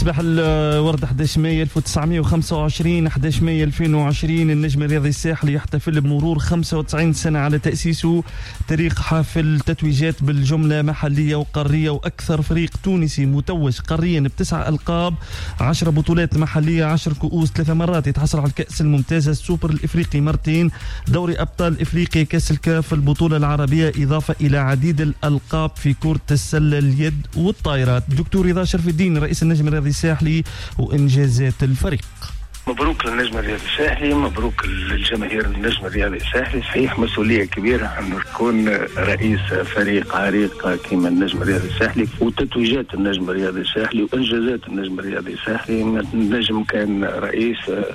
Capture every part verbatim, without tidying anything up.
صباح الورد أحد عشر مايو ألف وتسعمائة وخمسة وعشرين أحد عشر مايو ألفين وعشرين النجم الرياضي الساحلي يحتفل بمرور خمسة وتسعين سنة على تأسيسه. تاريخ حافل تتويجات بالجملة محلية وقارية، وأكثر فريق تونسي متوج قاريا بتسع ألقاب، عشر بطولات محلية، عشر كؤوس، ثلاث مرات يتحصل على الكأس الممتازة، السوبر الإفريقي مرتين، دوري أبطال إفريقيا، كأس الكاف، البطولة العربية، إضافة إلى عديد الألقاب في كرة السلة، اليد والطائرات. دكتور رضا شرف الدين رئيس النجم الرياضي الساحلي وإنجازات الفريق. مبروك للنجم الرياضي الساحلي، مبروك للجماهير النجم الرياضي الساحلي. صحيح مسؤولية كبيرة أنه تكون رئيس فريق عريق كما النجم الرياضي الساحلي، وتتويجات النجم الرياضي الساحلي وإنجازات النجم الرياضي الساحلي. النجم كان رئيس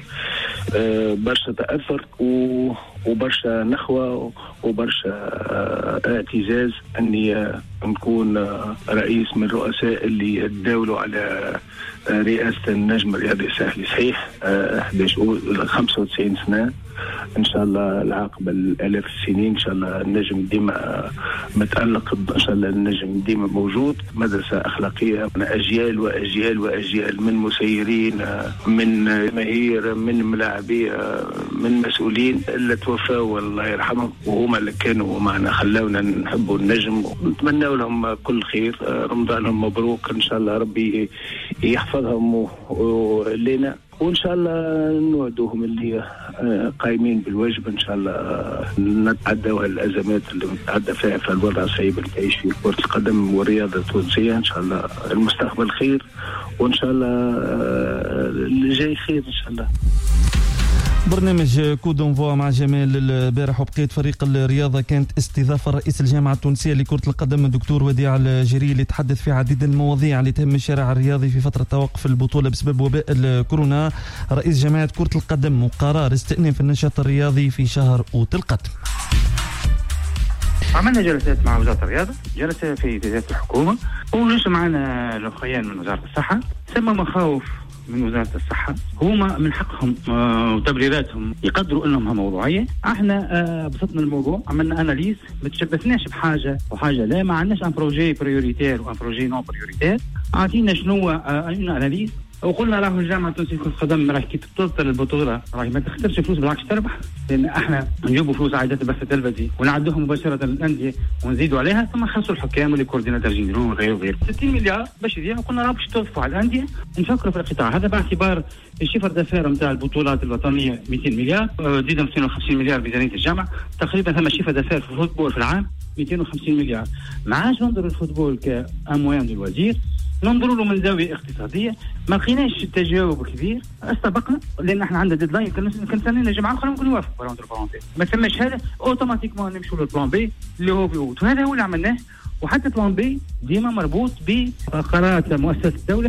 برشا تأثر وبرشا نخوة وبرشا اعتزاز أني نكون رئيس من الرؤساء اللي يتداولوا على رئاسة النجم الرياضي الساحلي. صحيح خمسة وتسعين سنة إن شاء الله، العقب الآلاف السنين إن شاء الله النجم ديما متألق، إن شاء الله النجم ديما موجود. مدرسة أخلاقية، أجيال وأجيال وأجيال من مسيرين، من جماهير، من ملاعبية، من مسؤولين اللي توفوا والله يرحمهم، وهما اللي كانوا معنا خلاونا نحبوا النجم، ونتمنى لهم كل خير. رمضانهم مبروك، إن شاء الله ربي يحفظهم ولنا، وإن شاء الله نوعدوهم اللي قايمين بالواجب إن شاء الله نتعدوا الأزمات اللي نتعدى فيها في الوضع الصعيب اللي تعيش فيه كرة القدم والرياضة التونسية. إن شاء الله المستقبل خير، وإن شاء الله اللي جاي خير إن شاء الله. برنامج كودونفوا مع جمال البارح وبقية فريق الرياضة كانت استضافة رئيس الجامعة التونسية لكرة القدم الدكتور وديع الجري، اللي تحدث في عديد المواضيع اللي تهم الشارع الرياضي في فترة توقف البطولة بسبب وباء الكورونا. رئيس جماعة كرة القدم وقرار استئناف النشاط الرياضي في شهر أوت القادم. عملنا جلسات مع وزارة الرياضة، جلسة في وزارة الحكومة، ولسه معنا الأخوان من وزارة الصحة. ثم مخاوف من وزارة الصحة، هما من حقهم وتبريراتهم يقدروا انهم موضوعية. احنا آه بسطنا الموضوع، عملنا اناليز، ما تشبثناش بحاجة وحاجة لا، ما عندناش ان بروجي بريوريتير وان بروجي نون بريوريتير. عطينا شنو آه اناليز، وقلنا راهو الجامعة التونسية لكرة القدم راهي كي تبطل البطولة راهي ما تخسرش فلوس، بالعكس تربح، لأن احنا نجيبوا فلوس عائدات البث التلفزي ونعدوهم مباشرة للأندية ونزيدوا عليها، ثم خسروا الحكام واللي كورديناتور جينيرو وغيره وغيره. ستين مليار باش يضيعوا، قلنا راه باش توقفوا على الأندية، نفكروا في القطاع هذا باعتبار الشفر دفار نتاع البطولات الوطنية مئتين مليار، زيد مئتين وخمسين مليار ميزانية الجامعة، تقريبا ثم شفر دفار في الفوتبول في العام مئتين وخمسين مليار. ما عادش ننظر الفوتبول كأموان الوزير، ننظر له من زاوية اقتصادية. ما لقيناش تجاوب كبير، استبقنا لان احنا عندنا ديدلاين، كان سنين الجماعه الاخرى ممكن يوافقوا ما تسماش هذا اوتوماتيكمون نمشوا للبلان بي اللي هو في اوت، وهذا هو اللي عملناه. وحتى بلان بي ديما مربوط بقرارات مؤسسه الدوله.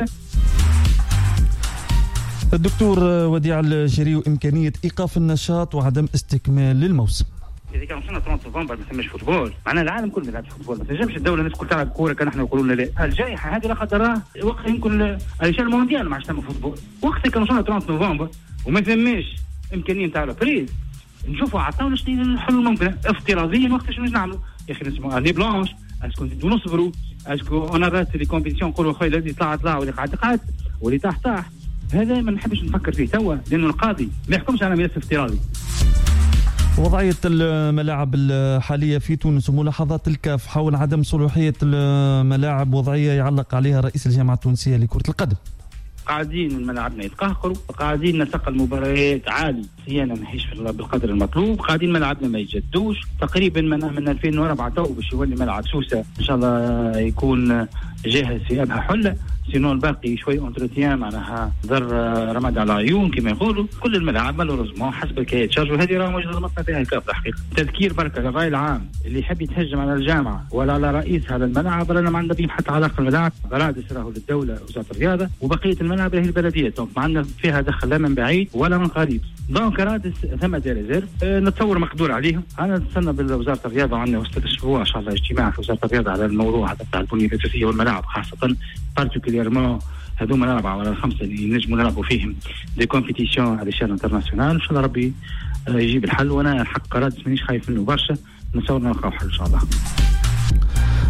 الدكتور وديع الجري وامكانيه ايقاف النشاط وعدم استكمال للموسم. إذا كان وصلنا ثلاثين نوفمبر ما تسميش فوتبول، معناها العالم كله يلعب فوتبول، ما تنجمش الدولة الناس كل تلعب كورة كان احنا يقولوا لنا لا. الجائحة هذه لا قدر الله وقت يمكن الاشياء المونديال ما عادش تسمى فوتبول، وقت كان وصلنا ثلاثين نوفمبر وما ثماش إمكانية نتاع البريز، نشوفوا عطاونا شنو الحلول الممكنة افتراضيا وقت شنو نعملوا. يا أخي نسمعوا اني بلانش، اسكو نزيدوا نصبروا، اسكو اون ارات لي كومبيتيسيون نقولوا خويا الذي طلع طلع واللي قاعد قاعد واللي طاح طاح. هذا ما نحبش نفكر فيه توا، لأنه القاضي ما يحكمش على ملف افتراضي. وضعية الملاعب الحالية في تونس وملاحظات الكاف حول عدم صلاحية الملاعب، وضعية يعلق عليها رئيس الجامعة التونسية لكرة القدم. قاعدين ملاعبنا يتقهقروا، قاعدين نسق المباريات عالي صيانة ماهيش بالقدر المطلوب، قاعدين ملاعبنا ما يجدوش تقريبا من من ألفين وأربعة تو باش يولي ملعب سوسة ان شاء الله يكون جاهز في ابها حله، سينو الباقي شوي اونتروتيان معناها ضر رماد على عيون كما يقولوا. كل الملاعب مالوريزمون حسب الكيات شارج، وهذه راه موجوده المطلع فيها الكاف الحقيقه. تذكير بركه للراي العام اللي يحب يتهجم على الجامعه ولا على رئيس هذا الملعب ولا ما عندنا بهم حتى علاقه. الملاعب غرادس راهو للدوله وزاره الرياضه، وبقيه الملاعب هي البلديه، دونك ما عندنا فيها دخل لا من بعيد ولا من قريب. دونك رادس ثم دي ريزيرف أه نتصور مقدور عليهم. انا نستنى بوزاره الرياضه، عندنا وسط الاسبوع ان شاء الله اجتماع في وزاره الرياضه على الموضوع هذا تاع البنيه الاساسيه والملاعب، خاصه بارتيكوليرمون هذوما الاربعه ولا الخمسه اللي نجموا نلعبوا فيهم دي كومبيتيسيون على شان انترناسيونال. ان شاء الله ربي يجيب الحل، وانا الحق رادس مانيش خايف منه برشا، نتصور نلقاو حل ان شاء الله.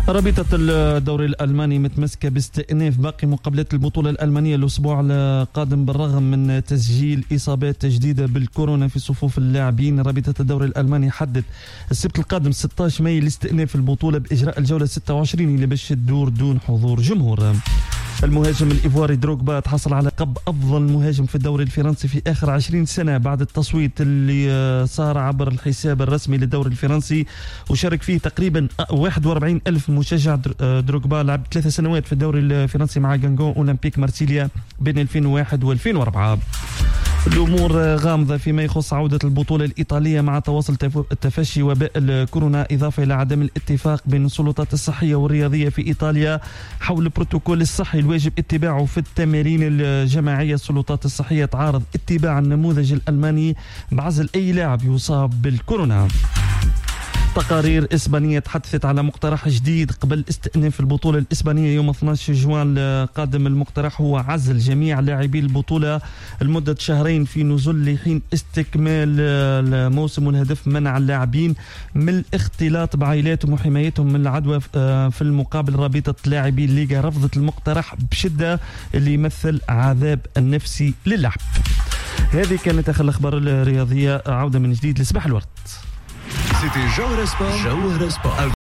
رابطة الدوري الألماني متمسكة باستئناف باقي مقابلات البطولة الألمانية الأسبوع القادم بالرغم من تسجيل إصابات جديدة بالكورونا في صفوف اللاعبين. رابطة الدوري الألماني حدد السبت القادم ستة عشر مايو لاستئناف البطولة بإجراء الجولة ستة وعشرين اللي باش تدور دون حضور جمهور. المهاجم الإيفواري دروغبا تحصل على لقب أفضل مهاجم في الدوري الفرنسي في آخر عشرين سنة بعد التصويت اللي صار عبر الحساب الرسمي للدوري الفرنسي، وشارك فيه تقريبا واحد وأربعين ألف مشجع. دروغبا لعب ثلاث سنوات في الدوري الفرنسي مع غانغون أولمبيك مارسيليا بين ألفين وواحد وألفين وأربعة. الأمور غامضة فيما يخص عودة البطولة الإيطالية مع تواصل تفشي وباء الكورونا، إضافة إلى عدم الاتفاق بين السلطات الصحية والرياضية في إيطاليا حول البروتوكول الصحي الواجب اتباعه في التمارين الجماعية. السلطات الصحية تعارض اتباع النموذج الألماني بعزل أي لاعب يصاب بالكورونا. تقارير إسبانية تحدثت على مقترح جديد قبل استئناف البطولة الإسبانية يوم اثني عشر جوان القادم. المقترح هو عزل جميع لاعبي البطولة لمدة شهرين في نزول لحين استكمال الموسم، والهدف منع اللاعبين من الاختلاط بعائلاتهم وحمايتهم من العدوى. في المقابل رابطة لاعبي الليغا رفضت المقترح بشدة اللي يمثل عذاب النفسي للاعب. هذه كانت آخر الأخبار الرياضية. عودة من جديد لصباح الورد. C'était Jauhara Sport. Jauhara Sport.